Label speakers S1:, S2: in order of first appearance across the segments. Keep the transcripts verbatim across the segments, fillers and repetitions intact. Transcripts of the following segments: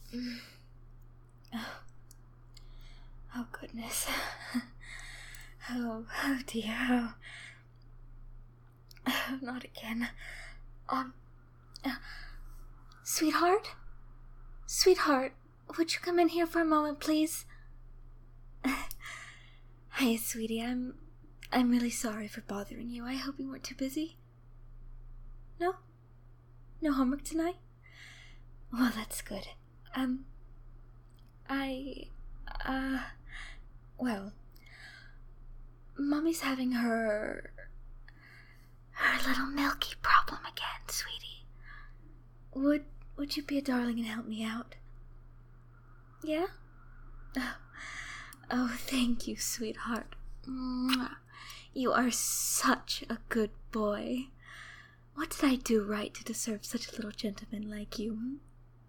S1: Oh, oh goodness. Oh, oh dear. Oh, oh not again. Um, uh, sweetheart? Sweetheart, would you come in here for a moment, please? Hi, sweetie. I'm, I'm really sorry for bothering you. I hope you weren't too busy. No? No homework tonight? Well, that's good. Um, I, uh, well, Mommy's having her, her little milky problem again, sweetie. Would, would you be a darling and help me out? Yeah? Oh, oh thank you, sweetheart. Mwah. You are such a good boy. What did I do right to deserve such a little gentleman like you?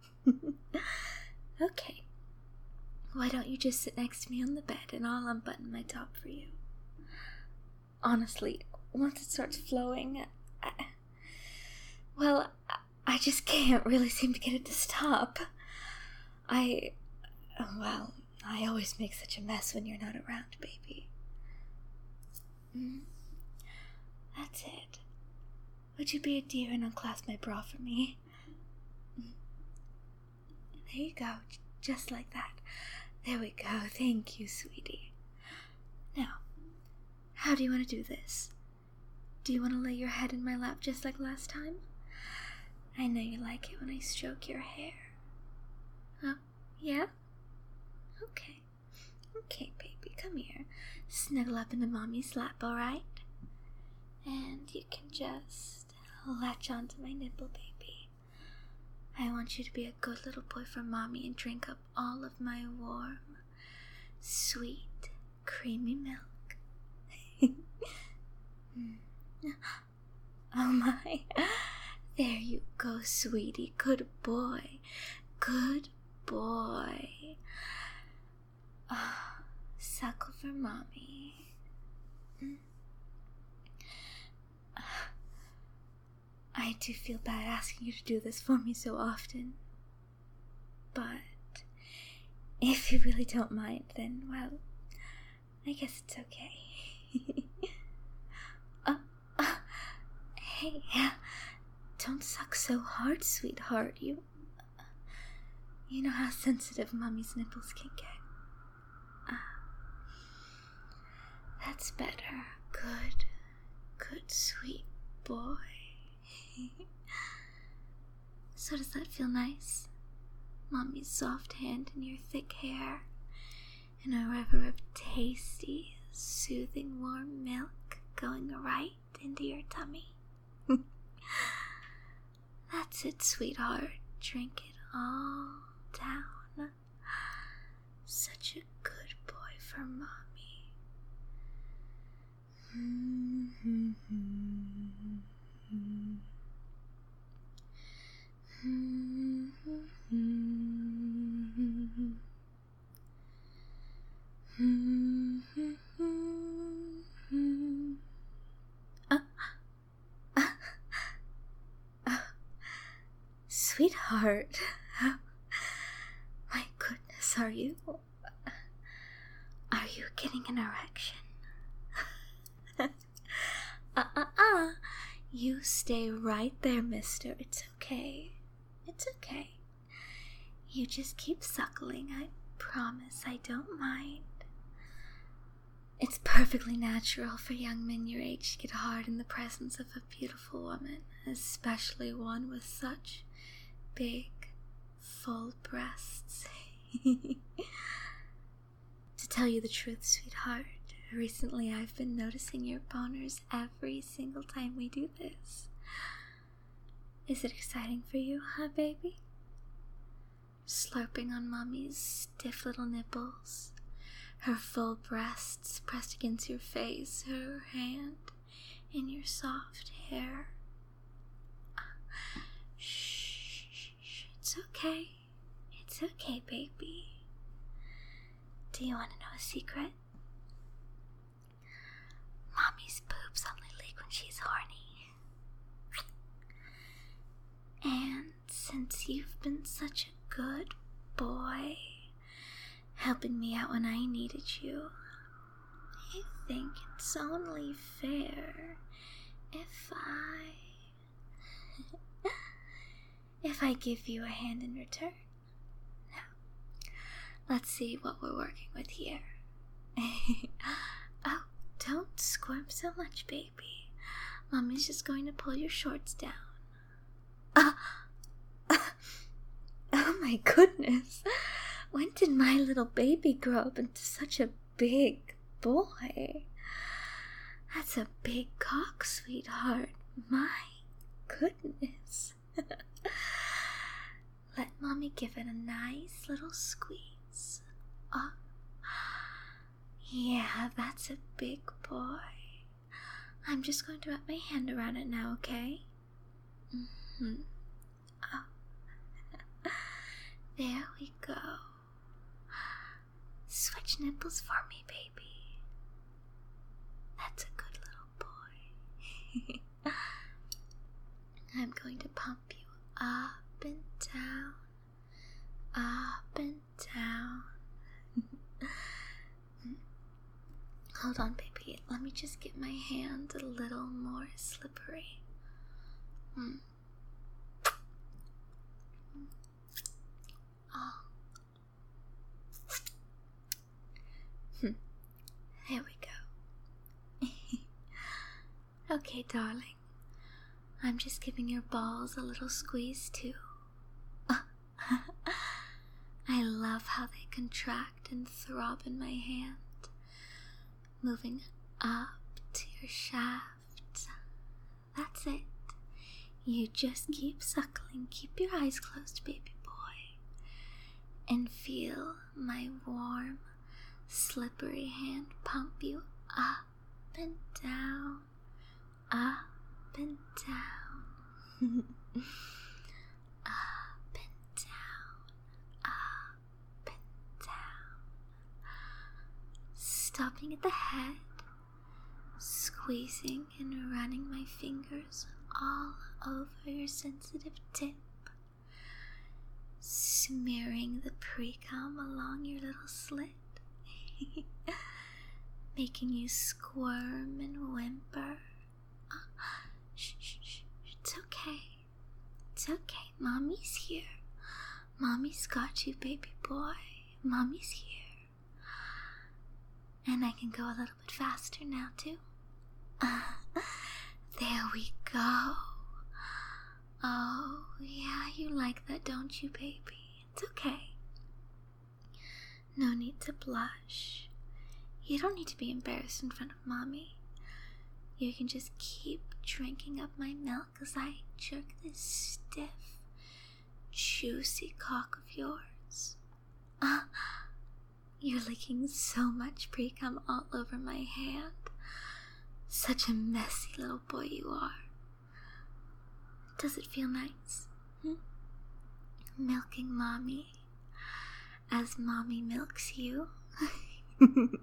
S1: Okay. Why don't you just sit next to me on the bed and I'll unbutton my top for you? Honestly, once it starts flowing, I, well, I just can't really seem to get it to stop. I, well, I always make such a mess when you're not around, baby. Mm, that's it. Would you be a dear and unclasp my bra for me? Mm. There you go, just like that. There we go, thank you, sweetie. Now, how do you want to do this? Do you want to lay your head in my lap just like last time? I know you like it when I stroke your hair. Oh, yeah? Okay. Okay, baby, come here. Snuggle up into Mommy's lap, alright? And you can just latch onto my nipple, baby. I want you to be a good little boy for Mommy and drink up all of my warm, sweet, creamy milk. Oh my. There you go, sweetie. Good boy. Good boy. Oh, suckle for Mommy. Mm. I do feel bad asking you to do this for me so often. But if you really don't mind, then, well, I guess it's okay. uh, uh, hey, don't suck so hard, sweetheart. You, you know how sensitive Mommy's nipples can get. Uh, that's better. Good, good, sweet boy. So does that feel nice? Mommy's soft hand in your thick hair, and a river of tasty, soothing, warm milk going right into your tummy. That's it, sweetheart. Drink it all down. Such a good boy for Mommy. Mm-hmm. uh, uh, uh, sweetheart, my goodness, are you, are you getting an erection? uh-uh-uh, you stay right there, mister, it's okay. It's okay. You just keep suckling. I promise I don't mind. It's perfectly natural for young men your age to get hard in the presence of a beautiful woman, especially one with such big, full breasts. To tell you the truth, sweetheart, recently I've been noticing your boners every single time we do this. Is it exciting for you, huh, baby? Slurping on Mommy's stiff little nipples, her full breasts pressed against your face, her hand in your soft hair. Shh, it's okay. It's okay, baby. Do you want to know a secret? Mommy's boobs only leak when she's horny. And since you've been such a good boy, helping me out when I needed you. I think it's only fair if I... if I give you a hand in return. Now, let's see what we're working with here. Oh, don't squirm so much, baby. Mommy's just going to pull your shorts down. Uh, uh, oh my goodness. When did my little baby grow up into such a big boy? That's a big cock, sweetheart. My goodness. Let Mommy give it a nice little squeeze. Oh, yeah, that's a big boy. I'm just going to wrap my hand around it now, okay? Mm-hmm. Oh. There we go. Switch nipples for me, baby. That's a good little boy. I'm going to pump you up and down, up and down. Hold on, baby. Let me just get my hand a little more slippery. Hmm. Oh. Hmm. There we go. Okay, darling. I'm just giving your balls a little squeeze too. I love how they contract and throb in my hand, moving up to your shaft. That's it. You just keep suckling. Keep your eyes closed, baby boy, and feel my warm, slippery hand pump you up and down, up and down, up and down, up and down, stopping at the head, squeezing and running my fingers all over your sensitive tip, smearing the pre-cum along your little slit, making you squirm and whimper. Shh, shh, shh. It's okay. It's okay. Mommy's here. Mommy's got you, baby boy. Mommy's here. And I can go a little bit faster now, too. Uh, there we go. Oh, yeah, you like that, don't you, baby? It's okay. No need to blush. You don't need to be embarrassed in front of Mommy. You can just keep drinking up my milk as I jerk this stiff, juicy cock of yours. Ah, you're licking so much pre-cum all over my hand. Such a messy little boy you are. Does it feel nice? Hmm? Milking Mommy as Mommy milks you? Good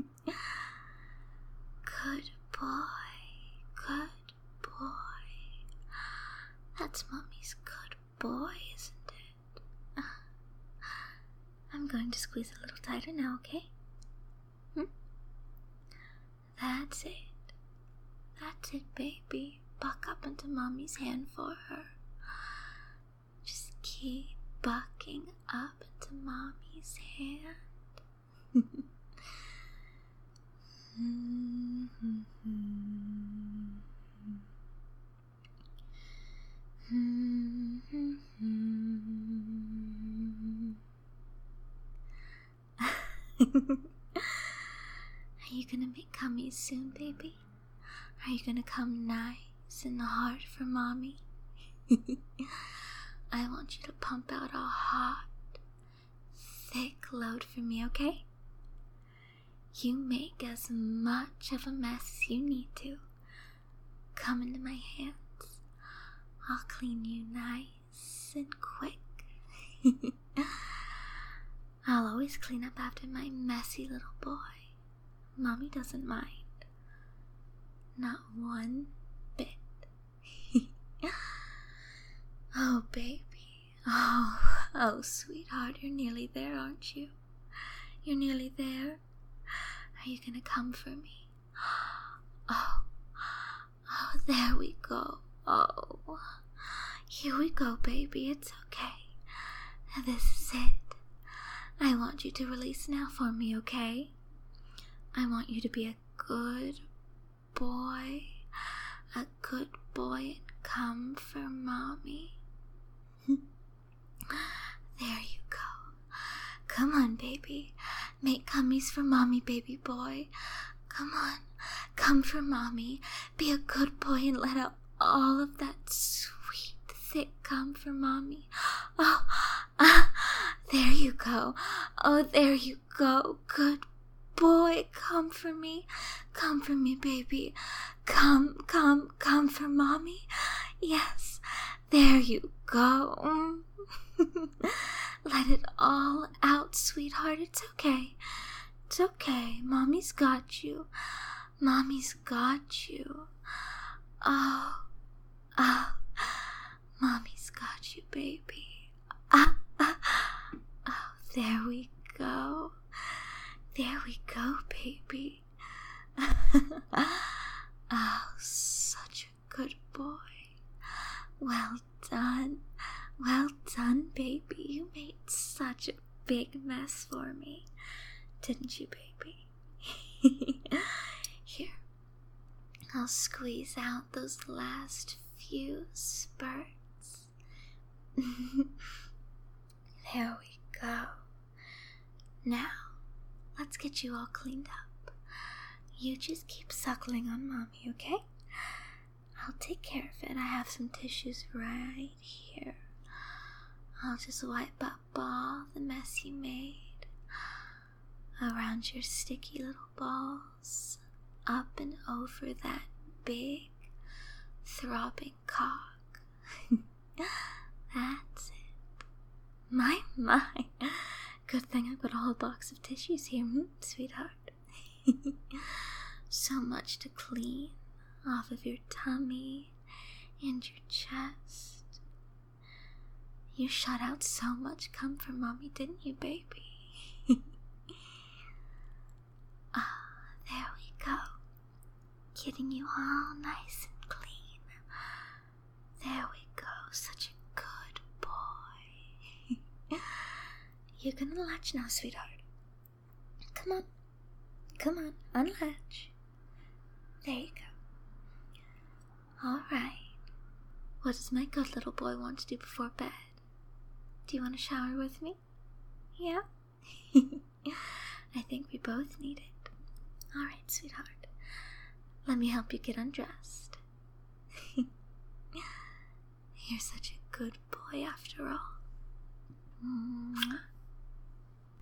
S1: boy. Good boy. That's Mommy's good boy, isn't it? I'm going to squeeze a little tighter now, okay? Hmm? That's it. That's it, baby. Buck up into Mommy's hand for her. Just keep bucking up into Mommy's hand. Are you gonna make cummies soon, baby? Are you gonna come nice and hard for Mommy? I want you to pump out a hot, thick load for me, okay? You make as much of a mess as you need to. Come into my hands. I'll clean you nice and quick. I'll always clean up after my messy little boy. Mommy doesn't mind. Not one bit. Oh, baby. Oh. Oh, sweetheart, you're nearly there, aren't you? You're nearly there. Are you gonna come for me? Oh, oh, there we go. Oh, here we go, baby. It's okay. This is it. I want you to release now for me, okay? I want you to be a good boy. A good boy and come for mommy. There you go. Come on, baby. Make cummies for mommy, baby boy. Come on. Come for mommy. Be a good boy and let out all of that sweet, thick cum for mommy. Oh, ah, there you go. Oh, there you go. Good boy. Come for me. Come for me, baby. Come, come, come for mommy. Yes. There you go. Let it all out, sweetheart. It's okay. It's okay. Mommy's got you. Mommy's got you. Oh, oh, Mommy's got you, baby. Ah, ah, oh, there we go. There we go, baby. Oh, such a good boy. Well done. Well done, baby. You made such a big mess for me. Didn't you, baby? Here. I'll squeeze out those last few spurts. There we go. Now, let's get you all cleaned up. You just keep suckling on mommy, okay? I'll take care of it. I have some tissues right here. I'll just wipe up all the mess you made around your sticky little balls, up and over that big, throbbing cock. That's it. My, my. Good thing I've got a whole box of tissues here, hmm, sweetheart. So much to clean off of your tummy and your chest. You shut out so much cum for mommy, didn't you, baby? Ah, there we go. Getting you all nice and clean. There we go. Such a good boy. You're gonna latch now, sweetheart. Come on. Come on, unlatch. There you go. Alright. What does my good little boy want to do before bed? Do you want to shower with me? Yeah? I think we both need it. Alright, sweetheart. Let me help you get undressed. You're such a good boy after all. Mwah.